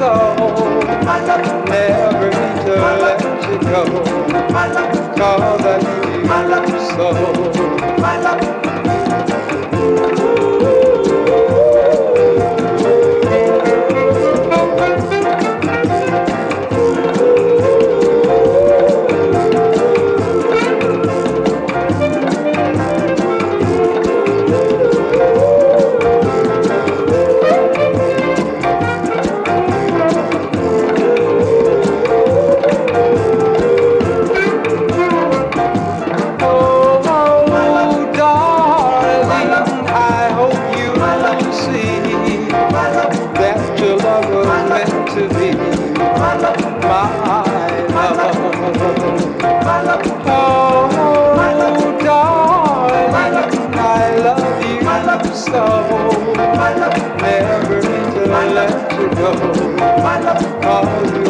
Never mean to let you go, 'cause I need you so. That your love was meant to be my love. Oh, darling, I love you so. Never mean to let you go, 'cause